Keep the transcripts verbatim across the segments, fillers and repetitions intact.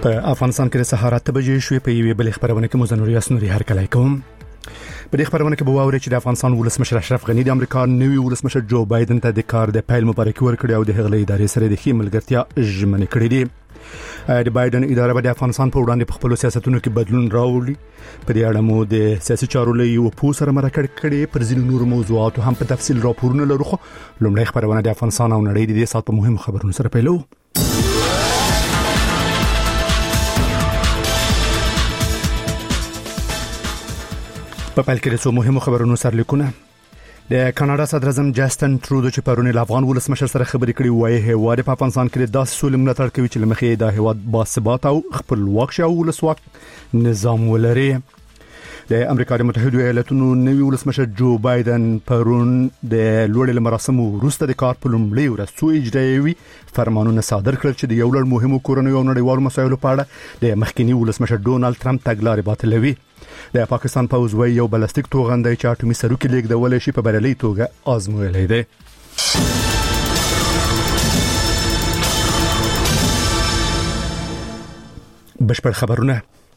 په افغانستان کې د سهار اته بجې شوې په یوې بل خبرونه کې مزنوري اسنوري هر کله کوم په دې خبرونه کې به واوري چې د افغانستان ولسمشر اشرف غنی د امریکا نوی ولسمشر جو بایدن ته د کار د پیل مبارکي ورکړي او د هغې ادارې سره د ښې ملګرتیا ژمنه کړې دي. د بایدن اداره به د افغانستان په وړاندې په خپل سیاستونو کې بدلون راوړي. په دې اړه مو د سیاسي چارو له یو پوه سره مرکه کړې پر ځینو نور موضوعاتو هم په تفصیل راپورونه لرو. خو لومړی خبرونه د افغانستان او نړۍ د دې سات په مهم خبرونو سره پیلو. په پیل کې د څو مهمو خبرونو سرلیکونه. د کاناډا صدر اعظم جاستن ترودو چې پرونی له افغان ولسمشر سره خبرې کړې وایي هیواد په افغانستان کې د داسې سولې ملاتړ کوي چې لمخې د هیواد باثبات او خپلواک شي او ولسواک نظام ولري. د امریکا د متحده ایالاتونو نوی ولسمشر جو بایدن پرون د لوړ مراسمو وروسته د کار په لومړي ورځ څو اجرایوي فرمانونه صادر کړل چې د یو لړ مهمو کورنیو او نړیوالو مسایلو په اړه د مخکنی ولسمشر ډونالد ټرمپ تګلارې باطلوي. د پاکستان پوځ وایي یو بلستیک توغندی چې اټومي سروکي لیږدول شي په بریالي توګه آزمویلی دی. بشپړ خبرونه.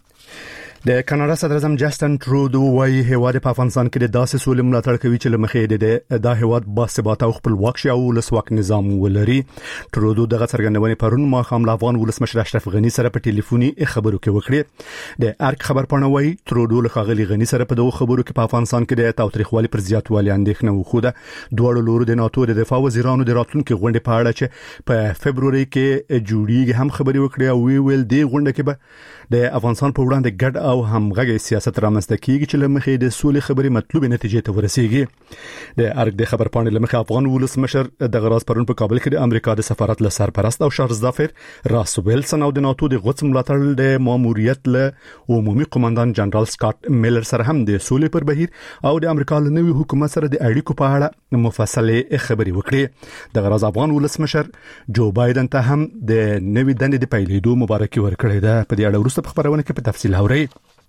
د کاناډا صدر اعظم جاستن ترودو وایي هیواد په افغانستان کې د داسې سولې ملاتړ کوي چې لمخې د هیواد باثبات او خپلواک شي او ولسواک نظام ولري. ترودو دغه څرګندونې پرون ماښام له افغان ولسمشر اشرف غنی سره په ټلیفوني خبرو کې وکړې. د ارک خبرپاڼه وایي ترودو له ښاغلي غنی سره په دغه خبرو کې په افغانستان کې د تاوتریخوالي پر زیاتوالي اندېښنه وښوده. دواړو لورو د ناتو د دفاع وزیرانو د راتلونکي غونډې په اړه چې په فبروري کې جوړیږي هم خبرې وکړې او وی ویل دی غونډه کې به د افغانستان په وړاندې ګډ او همغږي سیاست رامنځته کیږي چې لمخې د سولې خبرې مطلوبه نتیجې ته ورسیږي. د ارګ د خبرپاڼې لمخې افغان ولسمشر د غراس پرون په کابل کې د امریکا د سفارت له سرپرست او شهرزدافر راس ویلسن او د ناتو د غوڅ ملاتړ د ماموریت له عمومي قوماندان جنرال سکاټ میلر سره هم د سولې پر بهیر او د امریکا له نوي حکومت سره د اړیکو په اړه مفصله خبرې وکړې. د غراس افغان ولسمشر جو بایدن ته هم د نوي دندې د پیلېدو مبارکي ورکړې ده. په دې اړه وروسته په خبرونه کې په تفصیل اورئ.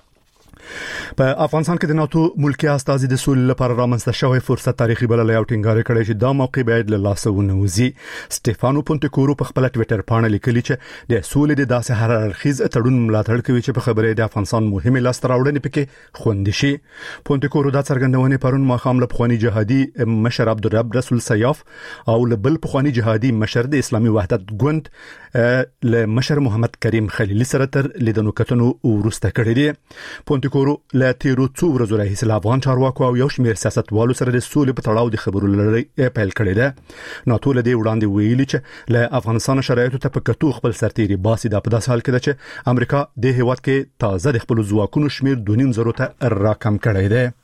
په افغانستان کې د ناتو ملکی استازي د سولې لپاره رامنځته شوی فرصت تاریخي بللی او ټینګار کړی چې دا موقع باید له لاسه ونوځي. سټيفانو پونتکورو په خپل ټوئیټر باندې لیکلي چې د سولې د داسې هر اړخیز تړون ملاتړ کوي چې په خبرې د افغانستان مهمه لاسته راوړنې پکې خوندې شي. پونتکورو دا څرګندونه پرون ماښام له پخوانی جهادي مشر عبدالرب رسول سیاف او له بل پخوانی جهادي مشر د اسلامي وحدت ګوند له مشر محمد کریم خلیلی سره تر لیدنو کتنو ورسته کړی دی. پونتکورو له تیرو څو ورځو راهیسې له افغان چارواکو او یو شمېر سیاستوالو سره د سولې په تړاو د خبرو لړۍ پیل کړې ده. ناتو له دې وړاندې ویلي چې له افغانستان شرایطو ته په کتو خپل سرتیري باسي دا په داسې حال کې ده چې امریکا د هیواد کې تازه د خپل ځواکونو شمېر دوه نیم زرو ته راکم کړی دی.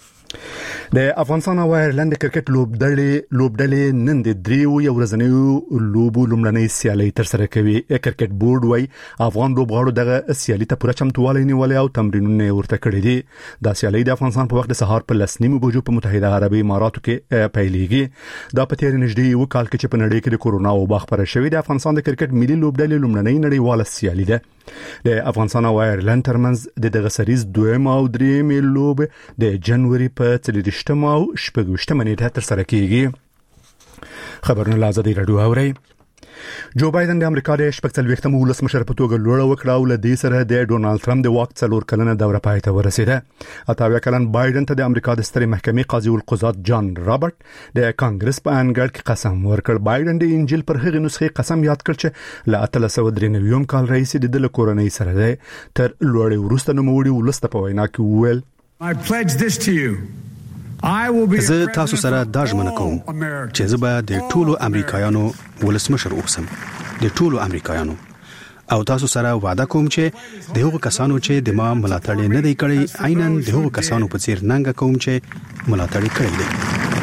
د افغانستان او آیرلند کرکټ لوبډلې لوبډلې نن د دریو یو ورځنیو لوبو لومړنۍ سیالي تر سره کوي. کرکټ بورډ وايي افغان لوبغاړو دغه سیالي ته پوره چمتووالی نیولې او تمرینونه ورته کړی دي. دا سیالي د افغانستان په وخت د سهار په لسنیمو بجو په متحده عربي اماراتو کې پیلېږي. دا په تیر نږدې یو کال کې چې په نړۍ کې د کورونا وبا خپره شوې د افغانستان د کرکټ ملي لوبډلې لومړنۍ نړیواله سیالي ده. د افغانستان او آیرلند ترمنځ د دغه سریز دویم او دریم لوب د جنوري په څلورشتمه او شپږشتمه نیټه تر سره کیږي. خبرونه له ازادي رادیو اورئ. جو بایدن د امریکا د شپږ ولسمشر په توګه لوړه وکړه او له دې سره د ډونالد ټرمپ د واک څلور کلنه دوره پای ته ورسیده. اتاویا کلن بایدن ته د امریکا د سترې محکمې قاضي القضات جان رابرټ د کانګرس په انګړ کې قسم ورکړ. بایدن د انجیل پر هغه نسخه قسم یاد کړ چې له اتلس سوه درې نوي کال راهیسې د کورنۍ سره ده. تر لوړې وروسته نوموړي ولسته په وینا کې وویل I pledge this to you. زه تاسو سره دا ژمنه کوم چې زه به د ټولو امریکایانو ولسمشر اوسم، د ټولو امریکایانو، او تاسو سره وعده کوم چې د هغو کسانو چې د ما ملاتړ نه دی کړی عیناً د هغو کسانو په څیر ننګه کوم چې ملاتړ کړی دی.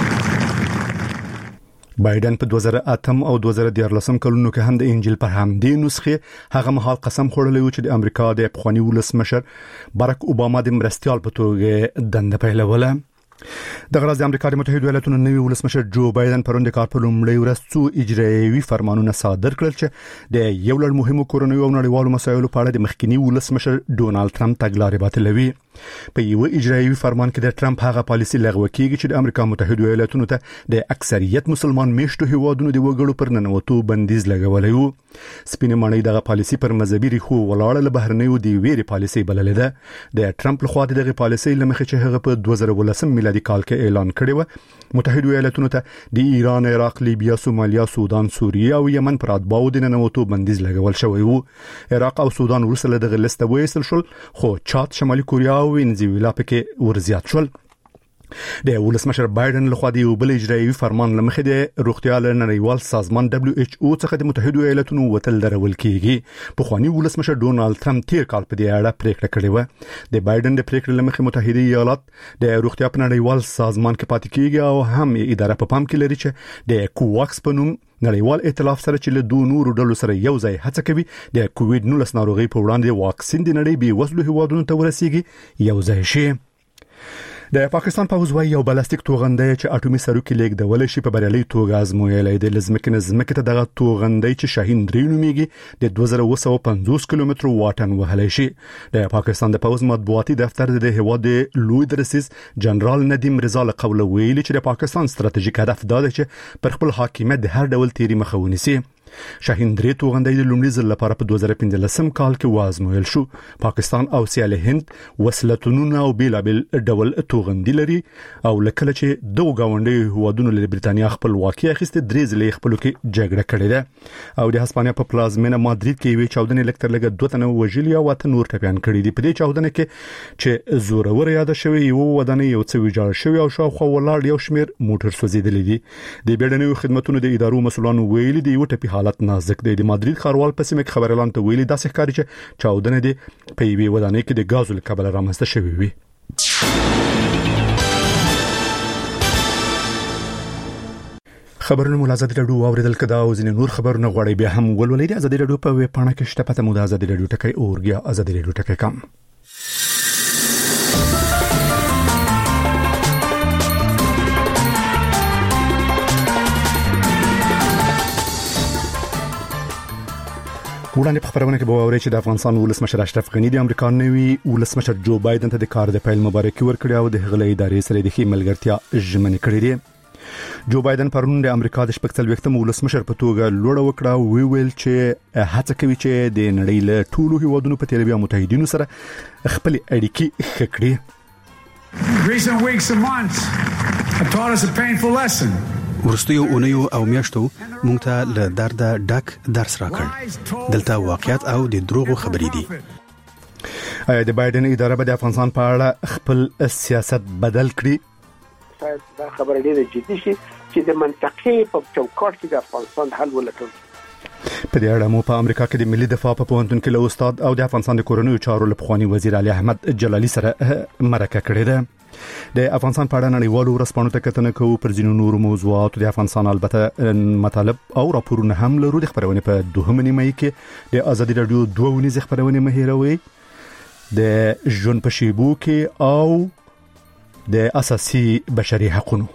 بایدن په دوه زره اتم او دوه زره دیارلسم کلونو کې هم د انجیل پر همدې نسخه هغه مهال قسم خوړلی و چې د امریکا د پخوانی ولسمشر باراک اوباما د مرستیال په توګه دنده پیلوله. د غرض د امریکا د متحده ایالاتونو نوی ولسمشر جو بایدن پرون د کار په لومړي ورځ څو اجرایوي فرمانونه صادر کړل چې د یو لړ مهمو کورنیو او نړیوالو مسایلو په اړه د مخکنی ولسمشر ډونالد ټرمپ تګلارې باطلوي. په یو اجرایوي فرمان کې د ټرمپ هغه پالیسي لغوه کیږي چې د امریکا متحده ایالاتونو ته د اکثریت مسلمان میشتو هیوادونو د وګړو پر ننوتو بندیز لګولای وو. سپینه ماڼۍ دغه پالیسي پر مذهبي ریښو ولاړه له بهرنیو دی ویری پالیسي بللې ده. د ټرمپ لخوا دغه پالیسي لمخې چې هغه په دوه زره ولسم میلادي کال کې اعلان کړی و متحده ایالاتونو ته د ایران، عراق، لیبیا، سومالیا، سودان، سوریه او یمن پر اتباعو د ننوتو بندیز لګول شوی وو. عراق او سودان وروسته دغه لیست وایستل شول، خو چاد، شمالي کوریا او وینزویلا پکې ورزیات شول. د ولسمشر بایدن لخوا د یو بل اجرایوي فرمان لمخې د روغتیا نړیوال سازمان دبليو ایچ او څخه د متحده ایالاتونو وتل درول کیږي. په خواني ولسمشر ډونالد ټرمپ تیر کال په دې اړه پریکړه کړې و. د بایدن د پریکړې لمخې متحده ایالات د روغتیا په نړیوال سازمان کې پاتې کیږي او هم اداره په پام کې لري چې د کوواکس په نوم نړیوال ائتلاف سره چې له دوه نورو ډلو سره یو ځای هڅه کوي د کووډ نولس ناروغي په وړاندې واکسین د نړۍ بي وسلو هیوادونو ته ورسیږي یو ځای شي. د پاکستان پوځ وايي یو بالستیک توغندی چې اټومي سروکي لیږدول شي په بریالي توګه ازمویلې د لزمکې نظمکې ته دغه توغندی چې شاهین درې نومیږي د دوه زره اوه پنځوس کیلومترو واټن وهلی شي. د پاکستان د پوځ مطبوعاتي دفتر د هیواد لوی درسیز جنرال ندیم رضا له قوله ویلي چې د پاکستان ستراتیژیک هدف دا دی چې پر خپل حاکمیت د هر ډول تیری مخه ونیسي. شاهین درې توغندی د لومړي ځل لپاره په دوه زره پنځلسم کال کې وازمویل شو. پاکستان او سیال هند وسلتونونه او بیلابل ډول توغندي لري او لکه چې دوه گاونډي هوادونو له بریتانیا خپل واقعي اخیسته درې ځلې خپل کې جګړه کړې ده او د هسپانیا په پلازمینه مادرید کې وی چاودنې لکتر لګ دوه تنه وژلي او اته نور ټپيان کړي دي. په دې چاودنه کې چې زورور یاد شوی یو ودانې یو څه ویجاړ شوی او شاوخوا ولاړ یو شمیر موټر سوځیدلې دي. د بیړنیو خدماتو د ادارو مسولانو ویلي دی یو ټپي حالت نازک دی. د مادرید ښاروال په سیمه کې خبريالان ته ویلي داسې ښکاري چې چاودنه دي په یوې ودانۍ کې د غازو له کبله رامنځته شوې وي. خبرونه ملازمت راډیو اوریدل کدا او ځینې نور خبرونه غوړي بیا هم ولولې د ازادي راډیو په ویب پاڼه کې شته پته مو د ازادي راډیو ټکی اورګیا ازادي راډیو ټکی کم. وړاندې په خبرونه کې به اوري چې د افغانستان ولسمشر اشرف غنی د امریکا نوی ولسمشر جو بایدن ته د کار د پیل مبارکي ورکړه او د هغې ادارې سره د خې ملګرتیا ژمنې کړې دي. جو بایدن پرون د امریکا د شپږ وختم ولسمشر په توګه لوړه وکړه او ویل چې هڅه کوي چې د نړۍ له ټولو هیوادونو په تیر بیا متحدینو سره خپل اړیکې ښه کړي. Recent weeks and months have taught us a painful lesson. ورستیو اونیو او میاشتو مونږ ته له درد ډک درس راکړ. دلته واقعیت او د دروغو خبرې دي. آیا د بایدن اداره به د افغانستان په اړه خپل سیاست بدل کړي؟ شاید دا خبره ډیره جدي شي چې د منطقې په چوکاټ کې د افغانستان حل ولټوي. په دې اړه مو په امریکا کې د ملي دفاع په پوهنتون کې له استاد او د افغانستان د کورونو چارو لپخوانی وزیر علي احمد جلالي سره مرکه کړې ده. د افغانستان په اړه نړیوالو ورسپانو ته کتنه کوو پر ځینو نورو موضوعاتو د افغانستان البته مطالب او راپورونه هم لرو. د خبرونه په دوه نیمه کې د ازادي رادیو دوه ونیز خبرونه مهیروي د ژوند په شیبو کې او د اساسي بشري حقوقو.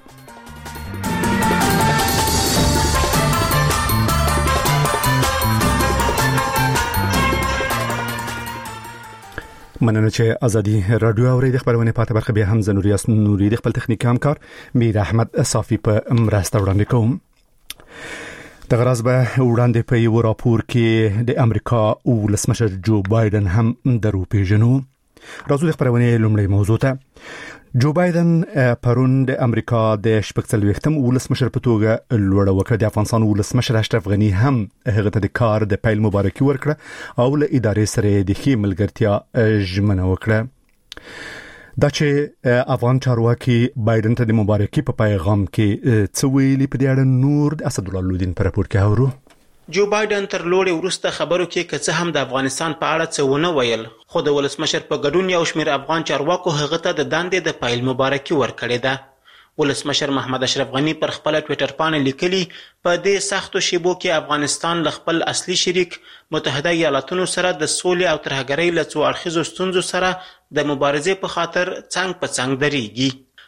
مننه چې ازادي رادیو اوري د خبرونه پاتې برخه به هم زنوریاس نوري د خپل تخنیکی همکار میر احمد صافي په مرسته وړاندې کوم. د غرض به وړاندې په یو راپور کې د امریکا ولسمشر جو بایدن هم درو پیژنو. راځو د خبرونه لومړی موضوع ته. جو بایدن پرون د امریکا د شپږ وختم ولسمشر په توګه لوړه وکړه. د افغانستان ولسمشر اشرف غنی هم هغه ته د کار د پیل مبارکي ورکړه او له ادارې سره د خې ملګرتیا ژمنه وکړه. دا چې افغان چارواکي بایدن ته د مبارکي په پیغام کې څه ویلي په دې اړه نور د اسد الله لودین په راپور کې اورو. جو بایدن تر لوړې وروسته خبرو کې کڅه هم د افغانستان په اړه څه ونه ویل، خو د ولسمشر په ګډون یو شمېر افغان چارواکو هغه ته د دندې د پایل مبارکي ورکړې ده. ولسمشر محمد اشرف غنی پر خپل ټوئیټر باندې لیکلي په دې سختو شیبو کې افغانستان له خپل اصلي شریک متحده ایالاتونو سره د سولې او ترهګرۍ له څو اړخیزو ستونزو سره د مبارزې په خاطر څنګ په څنګ درېږي.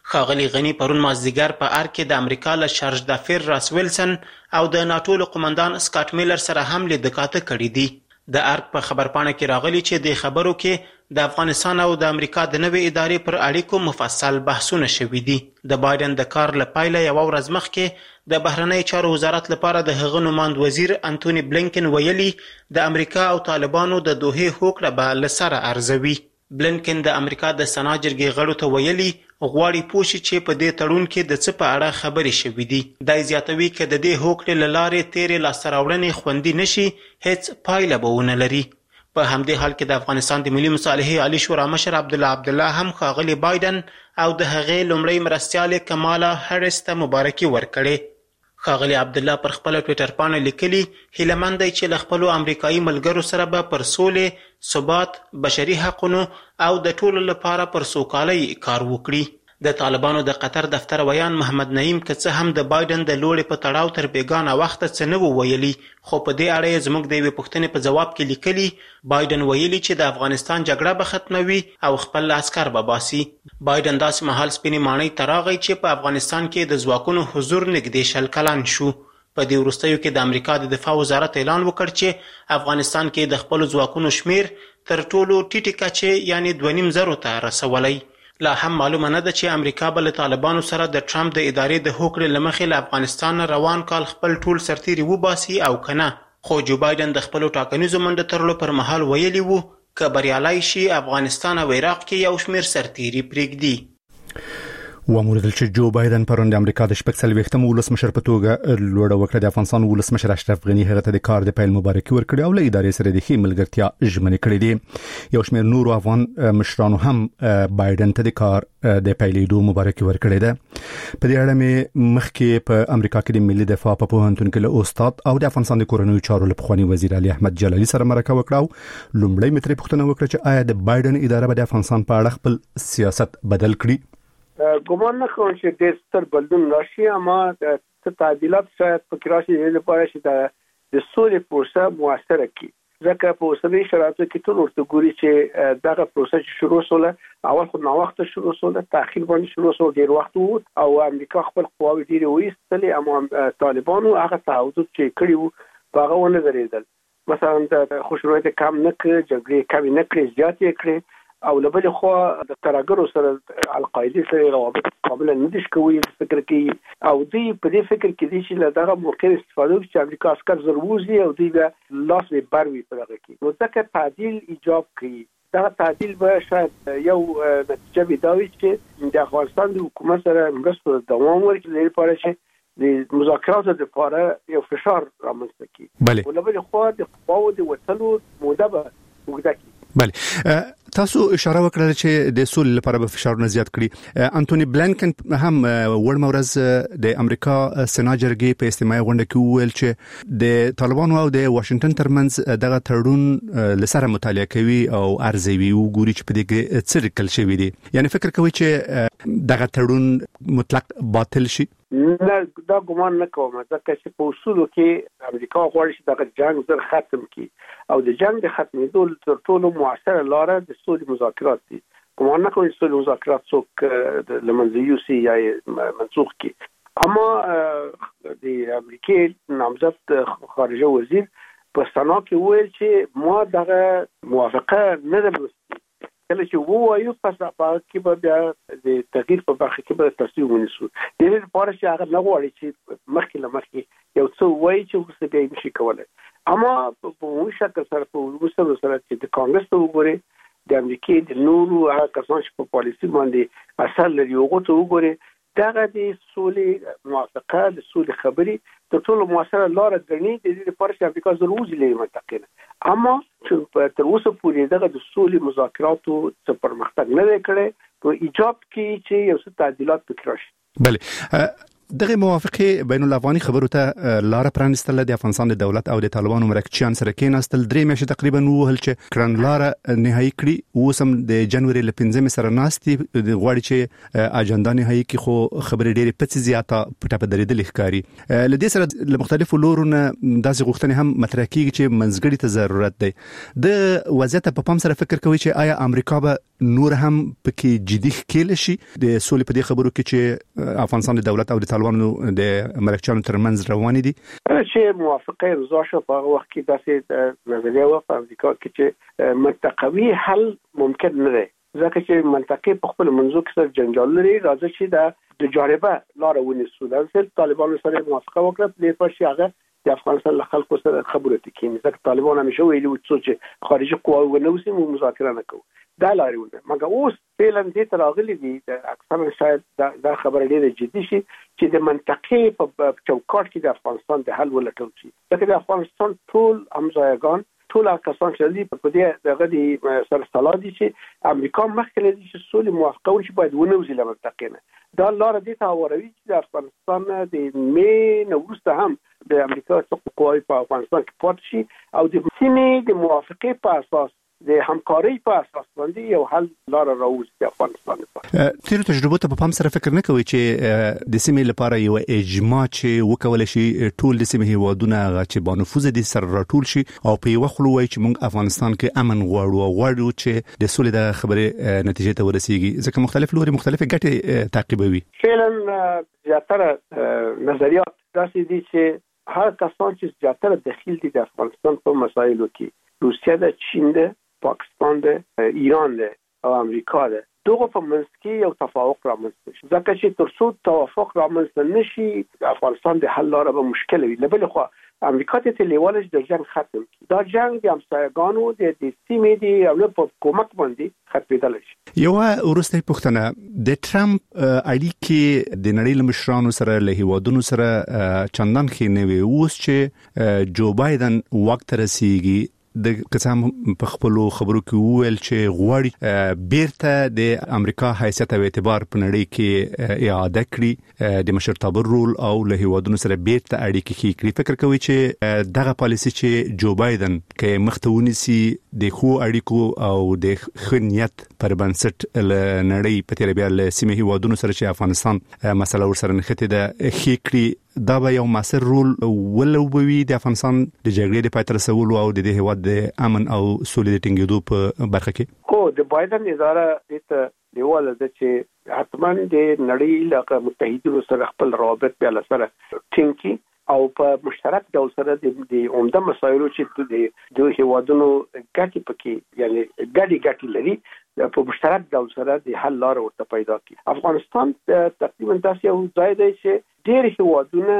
ښاغلي غني پرون مازدیګر په ارګ کې د امریکا له شارج دافیر راس ویلسن او د ناټو له قومندان سکاټ میلر سره هم لیدکاته کړي دي. د ارګ په خبرپاڼه کې راغلي چې د خبرو کې د افغانستان او د امریکا د نوې ادارې پر اړیکو مفصل بحثونه شوي دي. د بایدن د کار له پایله یوه ورځ مخکې د بهرنی چارو وزارت لپاره د هغه نوماند وزیر انټوني بلینکن ویلي د امریکا او طالبانو د دوحې هوکړه به له سره ارزوي. بلینکن د امریکا د سنا جرګې غړو ته ویلي غواړي پوه شي چې په دې تړون کې د څه په اړه خبرې شوي دي. دا زیاتوي که د دې هوکړې له لارې تېرې لاسته راوړنې خوندي نشي هیڅ پایله به ونه لري. په همدې حال کې د افغانستان د ملي مصالحې عالی شورا مشر عبدالله عبدالله هم ښاغلي بایدن او د هغې لومړۍ مرستیالې کمالا هریس ته مبارکي ورکړې. ښاغلي عبدالله پر خپله ټویټر پاڼه لیکلي هیلهمند دی چې له خپلو امریکایي ملګرو سره به پر سولې، ثبات، بشري حقونو او د ټولو لپاره پر سوکالۍ کار وکړي. د طالبانو د قطر دفتر ویان محمد نعیم که څه هم د بایدن د لوړې په تړاو تر بیګانه وخته څه نه وو ویلي، خو په دې اړه یې زموږ د یوې پوښتنې په ځواب کې لیکلي بایدن ویلي چې د افغانستان جګړه به ختموي او خپل عسکر به باسي. بایدن داسې مهال سپینې ماڼۍ ته راغی چې په افغانستان کې د ځواکونو حضور نږدې شل کلن شو. په دې وروستیو کې د امریکا د دفاع وزارت اعلان وکړ چې افغانستان کې د خپلو ځواکونو شمیر تر ټولو ټیټې کچې یعنې دوه نیم زرو ته رسولی. لا هم معلومه نه ده چې امریکا به له طالبانو سره د ټرمپ د ادارې د هوکړې له مخې له افغانستان نه روان کال خپل ټول سرتیري وباسي او که نه. خو جو بایدن د خپلو ټاکنیزو منډه تړلو پر مهال ویلي وو که بریالی شي افغانستان او عراق کې یو شمېر سرتیري پرېږدي. واموردل چې جو بایدن پرون د امریکا د شپږ څلوېښتم ولسمشر په توګه لوړه وکړه. د افغانستان ولسمشر اشرف غني هغه ته د کار د پیل مبارکي ورکړې او له ادارې سره د ښې ملګرتیا ژمنې کړې دي. یو شمېر نورو افغان مشرانو هم بایدن ته د کار د پیلېدو مبارکي ورکړې ده. په دې اړه مې مخکې په امریکا کې د ملي دفاع په پوهنتون کې له استاد او د افغانستان د کورنیو چارو له پخواني وزیر علي احمد جلالي سره مرکه وکړه او لومړی مې ترې پوښتنه وکړه چې آیا د بایدن اداره به د افغانستان په اړه خپل سیاست بدل کړي؟ ګمان نه کوم چې ډېر ستر بدلون راشي، اما څه تعدیلات شاید پکې راشي د لپاره چې د سولې پروسه موثره کړي. ځکه په اوسنۍ شرایطو کې ټول ورته ګوري چې دغه پروسه چې شروع شوله اول خو ناوخته شروع شوله، تأخیر باندې شروع شو، ډېر وخت وو او امریکا خپل قواوې ډېرې وایستلې، اما طالبانو هغه تعهدات چې کړي وو په هغه ونه درېدل. مثلا د خشونت کم نه کړي، جګړې کمې نه کړي، زیاتې کړي او له بلې خوا د ترهګرو سره القاعدې سره روابط قابل نه دي کوي فکر کوي او دوی په دې فکر کې دي چې له دغه موقع استفاده وکړي چې امریکا عسکر ضروري او دوی به لاس به بروي په دغه کې. نو ځکه تعدیل ایجاب کوي. دا تعدیل به شاید یو نتیجه وي چې د افغانستان د حکومت سره مرسته دوام ورکړي لپاره چې د مذاکراتو لپاره یو فشار رامنځته کړي. بله. ولې بل خو د قواو د وټلو موده به وګړي. بله. تاسو اشاره وکړه چې د سولې لپاره به فشار نه زیات کړي. انټوني بلینکن هم وړمه ورځ د امریکا سنا جرګې په استماعي غونډه کې وویل چې د طالبانو او د واشنگټن ترمنځ دغه تړون لسره مطالعه کوي او ارزوي او ګوري چې په دې کې څه لیکل شوی دی. یعنی فکر کوي چې دغه تړون مطلق باطل شي؟ نه، دا ګمان نه کوم، ځکه چې په اصولو کې امریکا غواړي چې دغه جنگ زر ختم کړي او د جنگ د ختمېدو تر ټولو موثره لاره د سولې مذاکرات دي. ګمان نه کوم چې سولې مذاکرات څوک له منځه یوسي یا منسوخ کړي. اما د امریکې نامزد خارجه وزیر په سنا کې وویل چې ما دغه موافقه نه ده لوستې. کله چې ووایو پس په کې به بیا د تغییر په برخه کې به تصویب ونیسو. د دې لپاره چې هغه نه غواړي چې مخکې له مخکې یو څه وایي چې وروسته بیا یې نشي کولی. اما په عمومي شکل سره په وروسته سره چې د کانګرس ته وګورئ، د امریکې د نورو هغه کسان چې په پالیسي باندې اثر لري هغو ته وګورئ، دغه د سولې موافقه، د سولې خبرې تر ټولو موثره لاره ګڼي د دې لپاره چې امریکا زر وځي له منطقې نه. اما چې تر اوسه پورې دغه د سولې مذاکراتو څه پرمختګ نه دی کړی، نو ایجاب کوي چې یو څه تعدیلات پکې راشي. بله. دغه موافقه بین الافغاني خبرو ته لار پرانستل د افغانستان د دولت او د طالبانو مرکچیان سره کېناستل درې میاشتې تقریبا وهل چې کړن لار نهایی کړی اوسم د جنوري ل پنځمه سره ناستي غواړي چې اجنډا نهایی کې خو خبرې ډېرې پڅ زیاته پټه په درېدل ښکاری لدې سره له مختلفو لورونو داسې غوښتنې هم مطرح کیږي چې منځګړي ته ضرورت دی د وضعیت په پام سره فکر کوي چې آیا امریکا به نور هم پکې جدي ښکېل شي د سولې په دې خبرو کې چې افغانستان د دولت او د طالبانو د مرکچیانو ترمنځ روانې دي چې موافقه امضا شو په وخت کې داسې نظریه و په امریکا کې چې منطقوي حل ممکن نه دی ځکه چې منطقې په خپل منځو کې سره جنجال لري راځي چې د د جاربه لار ونیسو د طالبانو سره موافقه وکړه په دې پرشي هغه د افغانستان له خلکو سره خبرې کوي ځکه طالبان همیشه ویلي و چې خارجي قواو ونوسي مو مذاکره نه کوو دا لارونه مګر اوس فعلا دې تراغلي دي اکثر شاید دا خبره ډېره جدي شي چې د منطقې په چوکاټ کې د افغانستان د حل ولټول شي ځکه د افغانستان ټول همځایګان ټول کسان چې دي په دې دغه دي سره سلا دي چې امریکا مخکې لري چې سولې موافقه وشي باید ونوزي له منطقې نه دا لار دې ته وروي چې د افغانستان د مې نو وروسته هم د امریکا څخه قواوی په افغانستان کې پات شي او د سیمې د موافقه په اساس د همکاري په اساس باندې یو حل لار راوځي د افغانستان لپاره. تیر تجربه ته په پام سره فکر نه کوي چې د سیمې لپاره یو اجماع چې وکول شي ټول د سیمې هیوادونه چې با نفوذ دي سره راټول شي او په یو خلو وای چې موږ افغانستان کې امن غواړو او غواړو چې د سولې د خبرې نتیجې ته ورسیږي ځکه مختلف لوري مختلف ګټې تعقیبوي. فعلا زیاتره نظریات داسې دي چې هر کسان چې زیاتره دخیل دي د افغانستان په مسایلو کې روسیه د چین ده پاکستان ده ایران ده او امریکا ده دغه په منځ کې یو تفاوض رامنځته شي ځکه چې تر څو توافق رامنځته نشي افغانستان د حل لاره به مشکل وي لبل خو امریکا ته لیوالش د جنگ ختم کی دا جنگ د همسایگانو د سیمې دی او په کومک باندې ختمېدل شي. یو ورسته پوښتنه د ټرمپ اړیکې د نړۍ له مشرانو سره له هیوادونو سره چندان ښې نه وي اوس چې جو بایدن وخت رسیږي د قسم په خپل خبرو کې ویل چې غواړي بیرته د امریکا حیثیت او اعتبار په نړۍ کې اعاده کړي د مشرتابه رول او له هیوادونو سره بیرته اړیکې ښې کړي. فکر کوي چې دغه پالیسي چې جو بایدن کې مختونی سي د خو اړیکو او د خنیت پر بنسټ له نړۍ په تیر بیا له سیمه هیوادونو سره چې افغانستان مسله ور سره نښته ده ښې کړي دا به یو مؤثر رول ولوبوي د افغانستان د جګړې د پای ته رسولو او د دې هیواد د امن او سولې د ټینګېدو په برخه کې. خو د بایدن اداره د دیواله د چې حتما د نړۍ له متحدینو سره خپل روابط بیا سره ټینګي او په مشترک ډول سره د عمده مسایلو چې د دوه هیوادونو ګټي پکې یعنی ګډي ګټي لري په مشترک ډول سره د حل لار ورته پیدا کړي. افغانستان تقریبا داسې یو ځای دی چې ډېر هیوادونه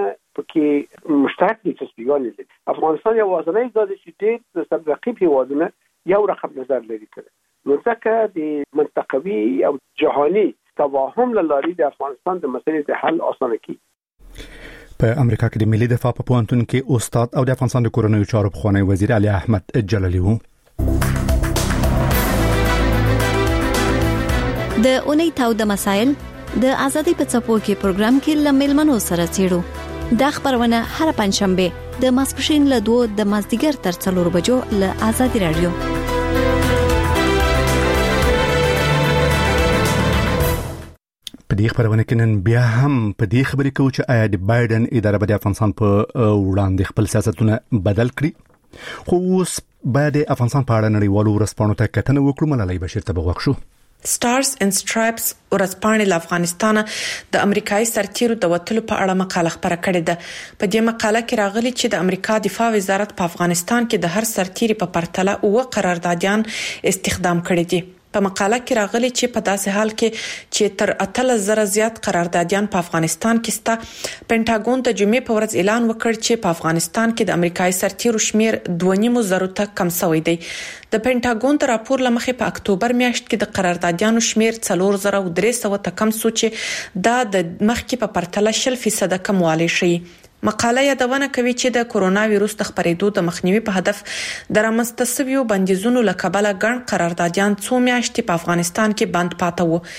پکې مشترک دلچسپیان لري. افغانستان یو وازنۍ ځای دی چې ډېر د سررقیب هیوادونه یو رقم نظر لري کړي نو ځکه د منطقوي او جهاني تفاهم لاري د افغانستان د مسلې د حل اسانه کی. په امریکا کې د ملي دفاع په پوهنتون کې استاد او د افغانستان د کورنیو چارو پخوانی وزیر علي احمد جلالي وو. د اونۍ تاو د مسائل د ازادي په څپو کې پروګرام کې لمل منو سره چیرو د خبرونه هر پنځشنبه د ماسپښین له دوه د مازدیګر تر څلور بجو له ازادي رادیو. په دې خبرونه کې نن بیا هم په دې خبرې کوو چې آیا د بایدن اداره به د افغانستان په وړاندې خپل سیاستونه بدل کړي خو اوس باید افغانستان په اړه نړیوالو ورسپانو ته کتنه وکړو. ملالۍ بشیر ته بغوښو. سټارز اند سټرایپس ورځپاڼې له افغانستان د امریکایي سرتیرو د وټلو په اړه مقاله خبره کړې ده. په دې مقاله کې راغلي چې د امریکا دفاع وزارت په افغانستان کې د هر سرتیري په پرتله او قراردادیان استخدام کړي دي. په مقاله کې راغلي چې په داسې حال کې چې تر اتلس زره زیات قراردادیان په افغانستان کې ستا پینټاګون د جمعې په ورځ اعلان وکړ چې په افغانستان کې د امریکایي سرتیرو شمیر دوه نیم زره ته کم شوی دی. د پینټاګون تر راپور لمخې په اکتوبر میاشت کې د قراردادیانو شمیر څلور زره او درې سوه ته کم شو چې دا د مخکې په پرتله شل فیصد کموالی شي. مقاله یادونه کوي چې د کورونا وایروس د خپرېدو د مخنیوي په هدف د رامنځته شویو بندیزونو له کبله ګڼ قراردادیان څو میاشتې په افغانستان کې بند پاتې وو.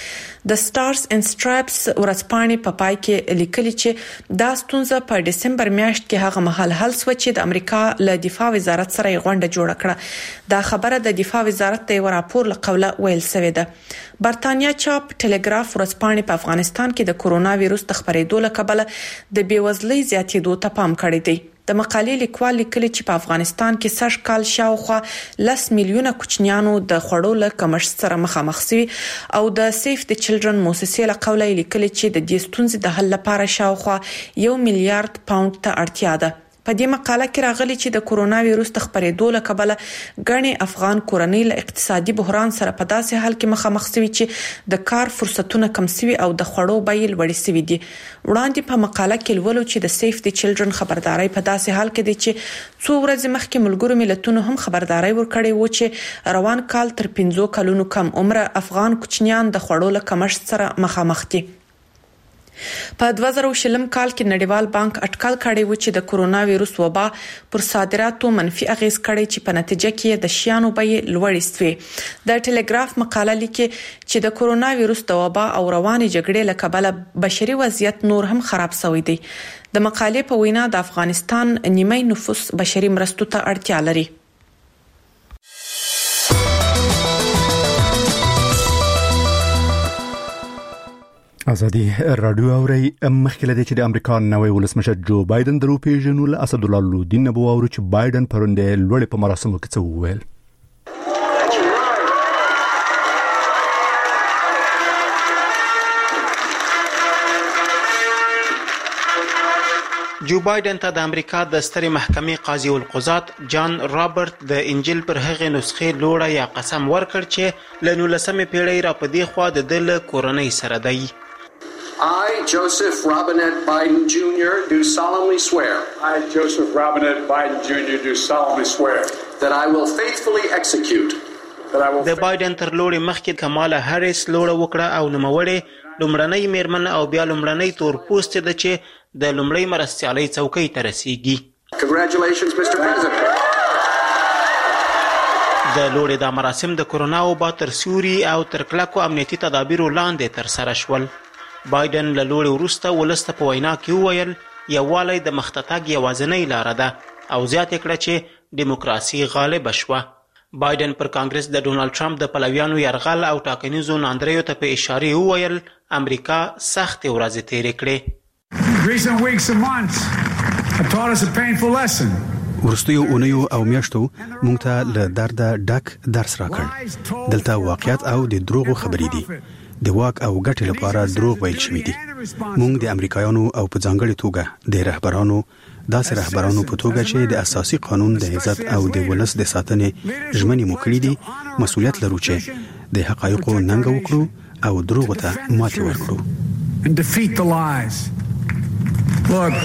د سټارز اند سټرایپس ورځپاڼې په پای کې لیکلي چې دا ستونزه په دسمبر میاشت کې هغه مهال حل شو چې د امریکا له دفاع وزارت سره غونډه جوړه کړه. دا خبره د دفاع وزارت د راپور له قوله ویل شوې ده. برتانیا چاپ ټلګراف ورځپاڼې په افغانستان کې د کورونا وایروس د خپرېدو له کبله د بیوزلۍ زیاتېدو ته پام کړی دی. د مقالې لیکوال لیکلي چې په افغانستان کې سږ کال شاوخوا لس میلیونه کوچنیانو د خوړو له کمښت سره مخامخ شوي او د سیف د چلډرن موسسې له قوله لیکلي چې د دې ستونزې د حل لپاره شاوخوا یو میلیارډ پاوند ته اړتیا ده. په دې مقاله کې راغلي چې د کورونا وایروس د خپرېدو له کبله غني افغان کورنۍ له اقتصادي بحران سره په داسې حال کې مخامخ شوي چې د کار فرصتونه کم شوي او د خوړو بیې لوړې شوي دي. وړاندې په مقاله کې ولولو چې د سیف د چلډرن خبرداري په داسې حال کې دي چې څو ورځې مخکې ملګرو ملتونو هم خبرداري ورکړې و چې روان کال تر پنځو کلونو کم عمره افغان کوچنیان د خوړو له کمښت سره مخامخ دي. په دوه زره شلم کال کې نړیوال بانک اټکل کړی و چې د کورونا وایروس وبا پر صادراتو منفي اغیز کړی چې په نتیجه کې د شیانو بیې لوړې شوې. د ټلګراف مقاله لیکي چې د کورونا وایروس د وبا او رواني جګړې له کبله بشري وضعیت نور هم خراب شوی دی. د مقالې په وینا د افغانستان نیمه نفوس بشري مرستو ته اړتیا لري. ازادي رادیو اوري مخکله د چې د امریکا نوې ولسمشر جو بایدن درو پیژنول اسد الله لودین نبو اورو چې بایدن پرونده لوړ په مراسمو کې څه وویل. جو بایدن ته د امریکا د سترې محکمې قاضي القضات جان رابرټ د انجیل پر هغه نسخې لوړه یا قسم ورکړ چې له نولسمې پیړۍ را پدې خوا د دل کورنۍ سره دی. I, Joseph Robinette Biden Junior do solemnly swear. I, Joseph Robinette Biden Junior do solemnly swear. That I will faithfully execute. د بایدن تر لوړې مخکې کمالا هریس لوړه وکړه او نوموړې لومړنۍ میرمن او بیا لومړنۍ تورپوستې ده چې د لومړۍ مرستیالۍ څوکۍ ته رسیږي. Congratulations, Mister President. د لوړې دا مراسم د کورونا وبا تر سیوري او تر کلکو امنیتي تدابیرو لاندې تر سره شول. بایدن له لوړې وروسته ولس ته په وینا کې وویل یووالی د مخته تګ یوازینۍ لاره ده او زیاته کړه چې دیموکراسي غالبه شوه. بایدن پر کانګرس د ډونالد ټرمپ د پلویانو یرغل او ټاکنیزو ناندریو ته په اشاره وویل امریکا سختې ورځې تېرې کړې. Recent weeks and months have taught us a painful lesson. ورستیو اونیو او میاشتو مونږ ته له درده ډک درس راکړ. دلته واقعیت او د دروغو خبرې دي. د واک او ګټې لپاره دروغ ویل شوي دي. مونږ د امریکایانو او په ځانګړي توګه د رهبرانو داسې رهبرانو په توګه چې د اساسي قانون د عزت او د ولس د ساتنې ژمنې مو کړې دي مسؤلیت لرو چې د حقایقو ننګ وکړو او دروغ ته ماتې ورکړو. And defeat the lies. Look.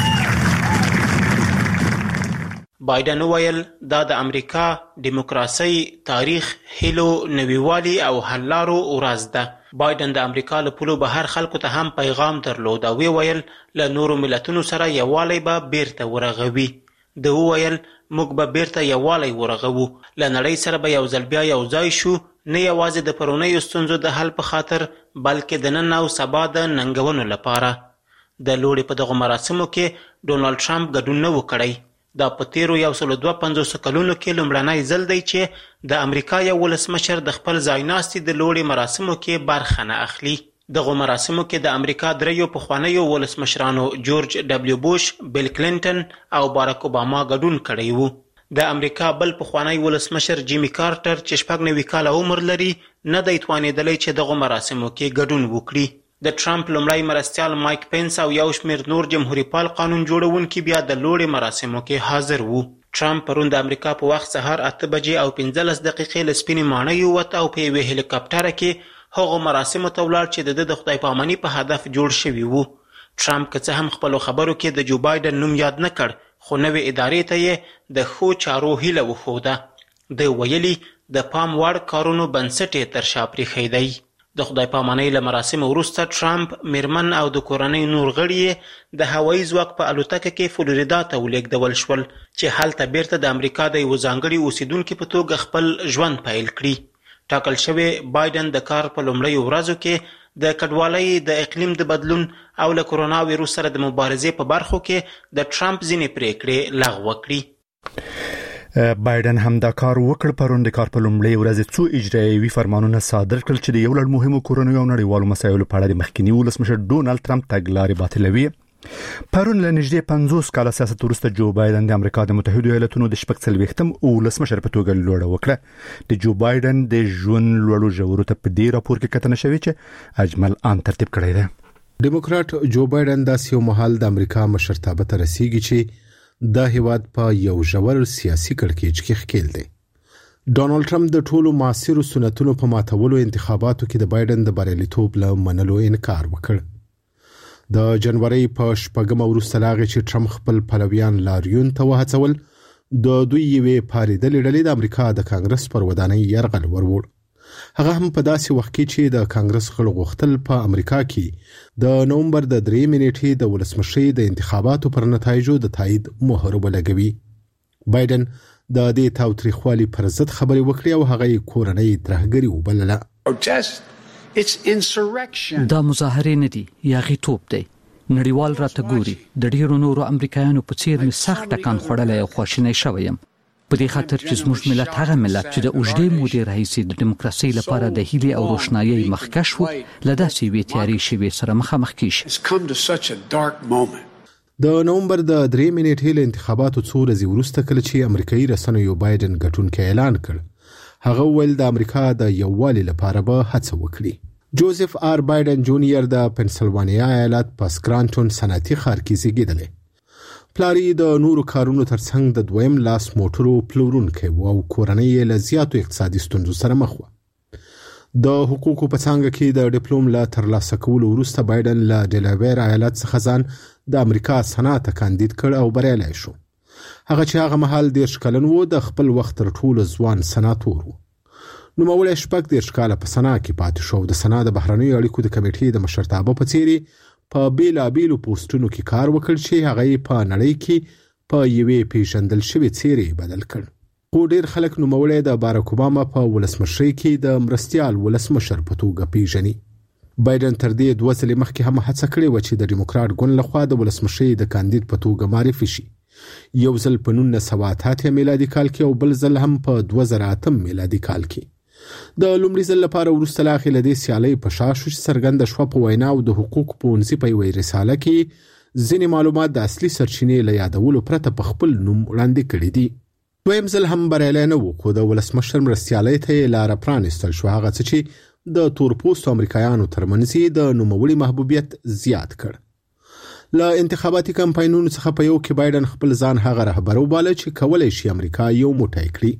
بایدن ویل دا د امریکا دیموکراسي تاریخ هیلو نویوالي او حلارو ورځ ده. بایدن د امریکا له پولو بهر خلکو ته هم پیغام درلود او ویل له نورو ملتونو سره یووالی به بیرته ورغوي. د ویل موږ به بیرته یووالی ورغوو له نړۍ سره به یو ځل بیا یو ځای شو نه یوازې د پرونیو ستونزو د حل په خاطر بلکې د نن او سبا د ننګونو لپاره. د لوړې په دغو مراسمو کې ډونالد ټرمپ ګډون نه و کړی. دا په تیرو یو سل دوه پنځوس کلونو کې لومړنی ځل دی چې د امریکا یو ولسمشر د خپل ځایناستي د لوړې مراسمو کې برخه نه اخلي. دغه مراسمو کې د امریکا دریو پخوانیو ولسمشرانو جورج ډبلیو بوش، بیل کلینټن او باراک اوباما ګډون کړی وو. د امریکا بل پخوانی ولسمشر جیمی کارټر چې شپږ نوي کاله عمر لري نه دی توانېدلی چې دغه مراسمو کې ګډون وکړي. د ټرمپ لومړی مرستیال مایک پینس او یو شمېر نور جمهوریت پال قانون جوړونکي بیا د لوړې مراسمو کې حاضر وو. ټرمپ پرون د امریکا په وخت سهار اته بجې او پنځلس دقیقې له سپینې ماڼۍ ووت او په یوې هلیکاپټره کې هغو مراسمو ته ولاړ چې د ده د خدای پاماني په هدف جوړ شوي وو. ټرمپ که څه هم خپلو خبرو کې د جو بایدن نوم یاد نه کړ خو نوې ادارې ته یې د ښو چارو هیله وښوده. د ویلي د پام وړ کارونو بنسټ یې تر شا پرېښی دی. د خدای پامانۍ له مراسمو وروسته ټرمپ میرمن او د کورنۍ نور غړي د هوایي ځواک په الوتکه کې فلوریدا ته ولېږدول شول چې هلته بیرته د امریکا د یوه ځانګړي اوسیدونکي په توګه خپل ژوند پیل کړي. ټاکل شوی بایدن د کار په لومړیو ورځو کې د کډوالۍ د اقلیم د بدلون او له کرونا وایروس سره د مبارزې په برخو کې د ټرمپ ځینې پریکړې لغوه کړې. بایدن هم دا کار وکړ. پرون د کار په لومړۍ ورځ څو اجرایوي فرمانونه صادر کړل چې د یو لړ مهمو کورنیو او نړیوالو مسایلو په اړه د مخکنی ولسمشر ډونالد ټرمپ تګلارې باطلوي. پرون له نږدې پنځوس کاله سیاست وروسته جو بایدن د امریکا د متحده ایالاتونو د شپږ څلوېښتم ولسمشر په توګه لوړه وکړه. د جو بایدن د ژوند لوړو ژورو ته په دې راپور کې کتنه شوې چې اجمل آن ترتیب کړی دی. ډیموکرات جو بایدن د سیو محل د امریکا مشرتابه ته رسیږي چې د هیواد په یو ژور سیاسي کړکېچ کې ښکیل دی. ډونالد ټرمپ د ټولو معاصرو سنتونو په ماتولو انتخاباتو کې د بایدن د بریالیتوب له منلو انکار وکړ. د جنوري په شپږمه وروسته لاغې چې ټرمپ خپل پلویان لاریون ته وهڅول، د دوی یوې پاریدلې ډلې د امریکا د کانګرس پر ودانۍ یرغل ورور. هغه هم په داسې وخت کې چې د کانګرس غړو غوښتل په امریکا کې د نومبر د درې نیټې د ولسمشرۍ د انتخاباتو پر نتایجو د تایید مهر ولګوي. بایدن د دې تاوتریخوالي پر ضد خبرې وکړې او هغه یې کورنۍ ترهګري وبلله. دا مظاهرې نه دي یا غیتوب دی. نړیوال راته ګوري. د ډیرو نورو امریکایانو په څیر مې سخت ټکان خوړلی او خواشینی شوی یم. په دې خاطر چې زموږ ملت هغه ملت چې د اوږدې مودې راهیسې د دیموکراسۍ لپاره د هیلې او روښنایۍ مخکښ و، له داسې یوې تیارې شېبې سره مخامخ کېږي. د نومبر د درې نیټې له انتخاباتو څو ورځې وروسته کله چې امریکایي رسنیو بایدن ګټونکی اعلان کړ، هغه ویل د امریکا د یووالي لپاره به هڅه وکړي. جوزف آر بایدن جونیئر د پنسلوانیا ایالت په سکرانټون صنعتي ښار کې زیږیدلی. پلار یې د نورو کارونو ترڅنګ د دویم لاس موټرو پلورونکی و او کورنۍ یې له زیاتو اقتصادي ستونزو سره مخ وه. د حقوقو په څانګه کې د ډیپلوم له ترلاسه کولو وروسته بایدن له ډیلاویر ایالت څخه ځان د امریکا سنات ته کاندید کړ او بریالی شو. هغه چې هغه مهال دېرش کلن و، د خپل وخت تر ټولو ځوان سناتور و. نوموړی شپږ دېرش کاله په سنا کې پاتې شو. د سنا د بهرنیو اړیکو د کمیټې د مشرتابه په څیر په بیلابیلو پوسټونو کې کار وکړ چې هغه په نړۍ کې په یوې پیژندل شوې څیرې بدل کړ. خو ډېر خلک نوموړی د باراک اوباما په ولسمشرۍ کې د مرستیال ولسمشر په توګه پیژني. بایدن تر دې دوه ځلې مخکې هم هڅه کړې وه چې د ډیموکرات ګوند لخوا د ولسمشرۍ د کاندید په توګه معرفي شي. یو ځل په نولس سوه اته اتیا میلادي کال کې او بل ځل هم په دوه زره اتم میلادي کال کې. د لومړي ځل لپاره وروسته لا خې له دې سیالۍ په شا شو چې څرګنده شوه په وینا او د حقوقو پوهنځي په یوې رساله کې ځینې معلومات د اصلي سرچینې له یادولو پرته په خپل نوم وړاندې کړي دي. دویم ځل هم بریالی نه و، خو د ولسمشر مرستیالۍ ته یې لاره پرانیستل شوه، هغه څه چې د تورپوستو امریکایانو ترمنځ یې د نوموړي محبوبیت زیات کړ. له انتخاباتي کمپاینونو څخه په یو کې بایدن خپل ځان هغه رهبر وباله چې کولی شي امریکا یو موټی کړي.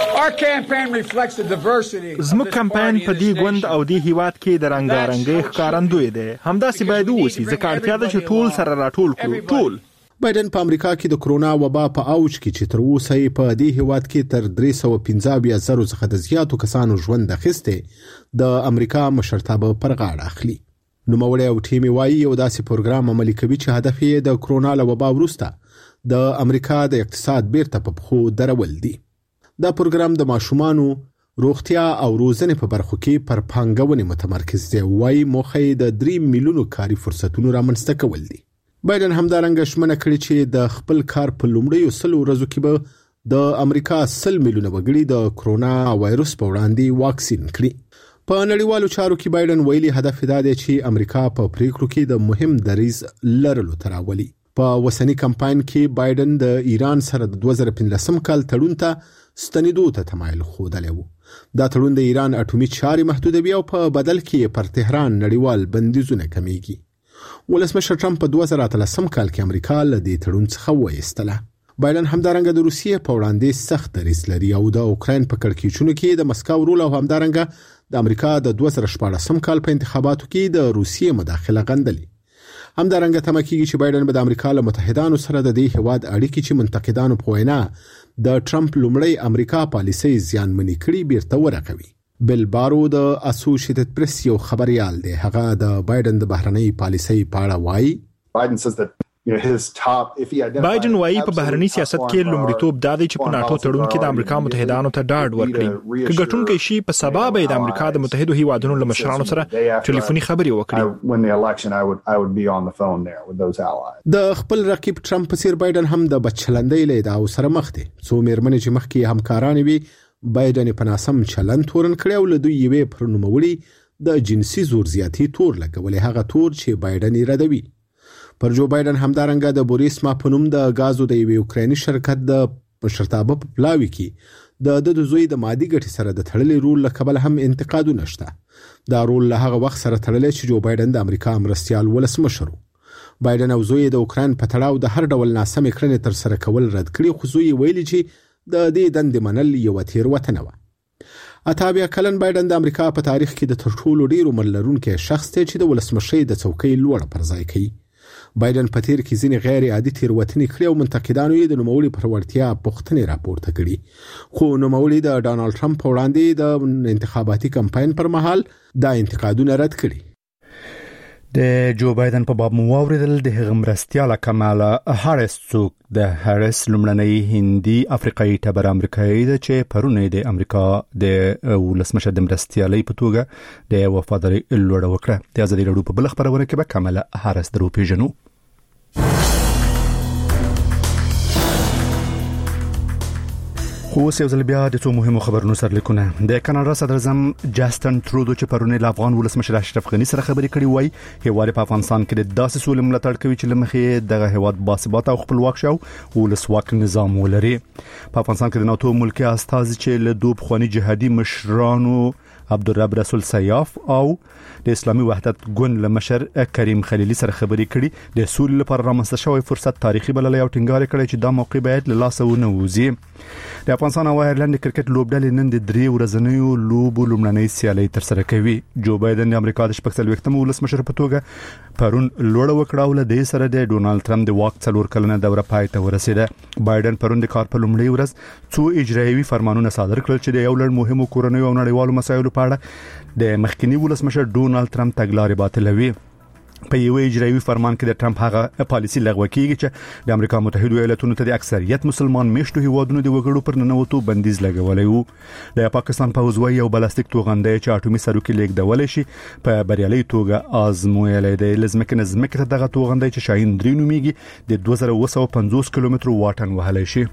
زموږ کمپاین په دې ګوند او دې هیواد کې د رنګارنګۍ ښکارندوی دی. همداسې باید ووسي، ځکه اړتیا ده چې ټول سره راټول کړو. ټول بایدن په امریکا کې د کرونا وبا په اوج کې چې تر اوسه یې په دې هیواد کې تر درې سوه پنځه اویا زرو څخه د زیاتو کسانو ژوند اخیستی د امریکا مشرتابه پر غاړه اخلي. نوموړی او ټیم یې وایي یو داسې پروګرام عملي کوي چې هدف یې د کرونا له وبا وروسته د امریکا د اقتصاد بیرته په پښو درول دي. دا پروګرام د ماشومانو روغتیا او روزنې په برخو کې پر پانګونې متمرکز دی. وایي موخه یې د درې میلیونو کاري فرصتونو رامنځته کول دي. بایدن همدارنګه ژمنه کړې چې د خپل کار په لومړیو سلو ورځو کې به د امریکا سل میلیونه وګړي د کرونا وایروس په وړاندې واکسین کړي. په نړیوالو چارو کې بایدن ویلي هدف دا دی چې امریکا په پریکړو کې د مهم دریځ لرلو ته راولي. په وسنی کمپاین کې بایدن د ایران سره د دوه زره پنځلسم کال تړون ته ستنېدو ته تمایل ښودلی و. دا تړون د ایران اټومي چارې محدودوي او په بدل کې پر تهران نړیوال بندیزونه کمیږي. ولسمشر ټرمپ په دوه زره اتلسم کال کې امریکا له دې تړون څخه وایستله. بایدن همدارنګه د روسیې په وړاندې سخت دریځ لري او د اوکراین په کړکېچونو کې د مسکو رول او همدارنګه د امریکا د دوه زره شپاړسم کال په انتخاباتو کې د روسیې مداخله غندلې. همدارنګه تمه کېږي چې بایدن به د امریکا له متحدانو سره د دې هیواد اړیکې چې منتقدانو په وینا د ټرمپ لومړی امریکا پالیسۍ زیانمنې کړي بیرته ورغوي. بل بارو د اسوسییټډ پریس یو خبریال دی. هغه د بایدن د بهرنۍ پالیسۍ په اړه وایي بایدن وايي په بهرني سیاست کې لومړیتوب دا دی چې په ناتو تړون کې د امریکا متحدانو ته ډاډ ورکړي چې ګټونکي شي په سبا به د امریکا د متحدو هیوادونو له مشرانو سره ټلیفوني خبرې وکړي. د خپل رقیب ټرمپ په څیر بایدن هم د بچلندۍ له ادعاو سره مخ دی. څو میرمنې چې مخکې همکاران وي بایدن په ناسم چلند تورن کړی او له دوی یوې پر نوموړي د جنسي زور زیاتی تور لګولې، هغه تور چې بایدن یې ردوي. پر جو بایدن همدارنګه د بوریسما په نوم د غازو د یوې اوکرایني شرکت د مشرتابه په پلاوي کې د د زوی د مادي ګټې سره د تړلې رول له کبل هم انتقادونه شته. دا رول له هغه وخت سره تړلې چې جو بایدن د امریکا مرستيال ولسمشر و. بایدن او زوی د اوکراین په تړاو د هر ډول ناسم کړنې تر سره کول رد کړي، خو زوی ویلي چې د دې دندې منل یو تیروتنه و. اتابیا کلن بایدن د امریکا په تاریخ کې د تر ټولو ډیرو ملرونکو شخص دی چې د ولسمشۍ د څوکۍ لوړه پر ځای کوي. بایدن په تیر کې ځینې غیر عادي تیروتنې کړې او منتقدانو یې د نوموړي پر وړتیا پوښتنې راپورته کړې، خو نوموړي د ډانلډ ټرمپ په وړاندې د انتخاباتي کمپاین پر مهال دا انتقادونه رد کړي. د جو بایدن په باب مو واوریدل د هغه مرستياله کمالا هاریس څوک د هاریس لومړنۍ هندي افریقایي ټبر امریکایي د چې پرونه د امریکا د ولسمشر د مرستيالي په توګه د وفاداري لوړ وکړه. د ازادي راډیو په بل خبرونه کې به کمالا هاریس درو پیژنو. خو اوس یو ځل بیا د څو مهمو خبرونو سره لیکونه. د کاناډا صدر اعظم جاستن ترودو چې پرونه له افغان ولسمشر اشرف غنی سره خبرې کړې وای، هیواد په افغانستان کې د داسې سولې ملاتړ کوي چې لمخې دغه هیواد باثبات او خپلواک شو ولسواک نظام ولري. په افغانستان کې د ناتو ملکی استازي چې له دوه خواني جهادي مشرانو عبدالرب رسول سیاف او د اسلامي وحدت ګوند لمشر کریم خلیلی سره خبرې کړي. د سولې لپاره رامنځته شوی فرصت تاریخي بللی او ټینګار کړي چې دا موقع باید له لاسه ونه وځي. د افغانستان او آیرلند کرکټ لوبډلې نن د درې ورځنیو لوبو لومړنۍ سیالي تر سره کوي. جو بایدن د امریکا د شپږ څلوېښتم ولسمشر په توګه پرون لوړ وکړه او له دې سره د ډونالد ټرمپ د واک څلور کلنه دوره پای ته ورسیده. بایدن پرون د کار په لومړۍ ورځ څو اجرایوي فرمانونه صادر کړل چې د یو لړ مهمو کورنیو او نړیوالو مسایلو په اړه د مخکنی ولسمشر ډونالد ټرمپ تګلارې باطلوي. په یو اجرایوي فرمان کې د ټرمپ هغه پالیسي لغوه کیږي چې د امریکا متحده ایالاتونو ته د اکثریت مسلمان میشتو هیوادونو د وګړو پر ننوتو بندیز لګولای وو. د پاکستان پوځ وايي یو بلاستیک توغندې چې اټومي سروکي لیکدول شي په بریالي توګه آزمویلې د لزمکه نظمکه دغه توغندې چې شاهین درې نوميږي د دوه زره اوه سوه پنځوس کیلومتر واټن وهلی شي.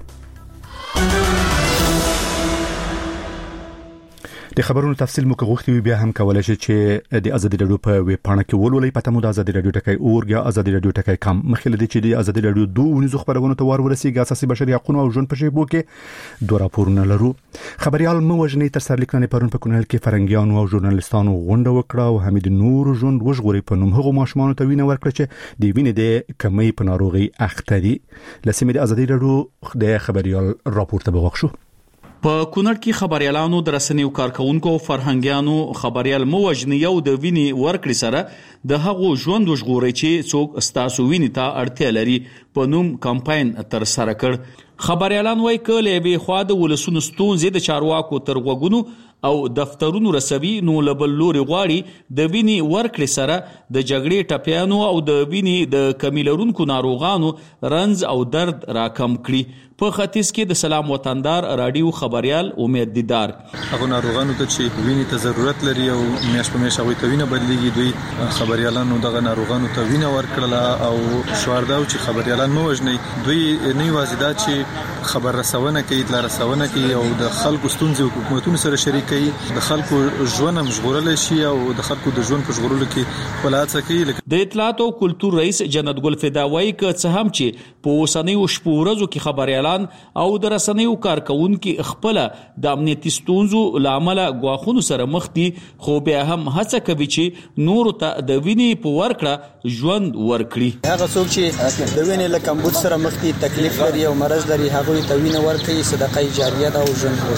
د خبرونو تفصیل مو کوغوختي بیا هم کولای شي چې د ازادي راډیو په ویب پاڼه کې ولولئ. پته مو د ازادي راډیو ټکای اورګ یا ازادي راډیو ټکای کم مخکې لدی چې د ازادي راډیو دوه ونیزو خبرونه ته ور ورسیږي. اساسي بشري حقوق او ژوند په شیبو کې دوه راپورونه لرو. خبريال مو وجنې تر سر لیکنې پرون په کونل کې فرنګیانو او ژورنالستانو غونډه وکړه او حمید نور ژوند وژغوري په نوم هغه ماشومان ته وینه ورکړه چې د وینې د کمی په ناروغي اخته دي. لسمې د ازادي راډیو د خبريال راپور ته بغښو. په کونړ کې خبريالانو د رسنیو کارکونکو فرهنګیانو خبريال موجنی یو د ویني ورکړی سره د هغو ژوند وژغوري چې څوک استاسو ویني ته اړتیا لري په نوم کمپاین تر سره کړ. خبريالان وایي کله به خو د ولسونو ستونزې د چارواکو تر وګونو او دفترونو رسوي نو لبل لوري غواړي د ویني ورکړی سره د جګړې ټپیانو او د ویني د کمیلرونکو ناروغانو رنز او درد راکم کړي. په ختیځ کې د سلام وطندار رادیو خبريال امید دیدار هغه ناروغانو ته چې ویني ته ضرورت لري او میاش په میاش هغه ته وینه بدلېږي، دوی خبريالانو دغه ناروغانو ته وینه ورکړه او شوارداو چې خبريالان مو وژني. دوی نه وازیدا چې خبر رسونه کوي، اطلاع رسونه کوي او د خلکو ستونزې او حکومتونو سره شریکي، د خلکو ژوند هم ژغورل شي او د خلکو د ژوند په ژغورلو کې ولادت کوي. د اطلاعات او کلتور رئیس جنت ګل فداوی که څه هم چې په اوسنیو شپو ورځو کې خبريالان او د رسنیو کارکونکو خپل د امنیتي ستونزو لامل غواخونو سره مخ دي، خو بیا هم هڅه کوي چې نور ته د ویني په ورکړه ژوند ورکړي. هغه څوک چې د ویني له کمبود سره مخ دي، تکلیف لري او مرز لري، هغه ته وینه ورکړي، صدقه جاریه ده او ژوند ورکړي.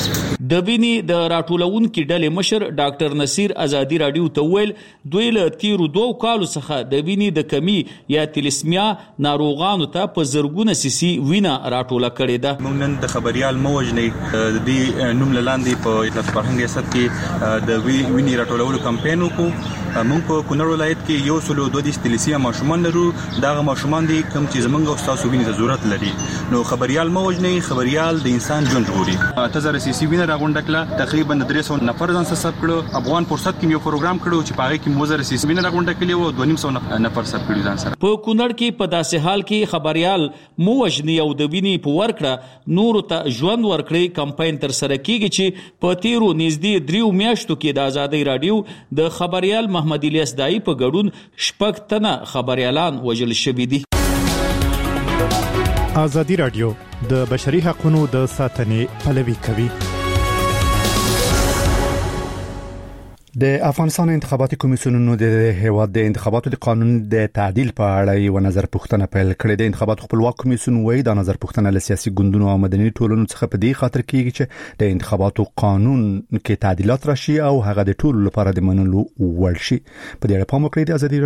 د وینې د راټولونکو ډلې مشر ډاکټر نصیر ازادي رادیو ته ویل دوی له تیرو دوه کالو څخه د وینې د کمی یا تلیسمیا ناروغانو ته په زرګونه سیسي وینه راټوله کړې ده. موږ نن د خبريال موجنی د دې نوم لاندې په اطلاعات فرهنګ ریاست کې د وینې راټولولو کمپاین وکړو. موږ په کونړ ولایت کې یو سلو دوه دیش تلیسیا ماشومان لرو. دغه ماشومان دي کوم چې زمونږ او تاسو وینې ته ضرورت لري. نو خبريال موجنی خبريال د انسان ژوند ژغوري. تزر سیسي وینه راغونډه کړه تقریبا درې سوه نفر ځان سره کړو. افغان فرصت کې یو پروګرام کړو چې پاره کې موزر سیسي وینه راغونډه کړي وو دوه نیم سوه نفر سره کړي ځان سره. په کونړ کې په داسې حال کې خبريال موجنی او د وینې په ورکړه نور ته ژوند ورکړي کمپاین تر سره کیږي چې په تیرو نږدې دریو میاشتو کې د آزادۍ رادیو د خبريال محمد الیاس دای په ګډون شپږ تنه خبريالان وژل شوي دي. آزادۍ رادیو د بشري حقوقو د ساتنې پلوي کوي. د افغانستان انتخاباتي کمیسیونونو د هیواد د انتخاباتو د قانون د تعدیل په اړه یو نظر پوښتنه پیل کړې ده. انتخاباتو خپلواک کمیسیون وایي دا نظر پوښتنه له سیاسي ګوندونو او مدني ټولنو څخه په دې خاطر کیږي چې د انتخاباتو قانون کې تعدیلات راشي او هغه د ټولو لپاره د منلو وړ شي. په دې اړه پام وکړئ. د ازادي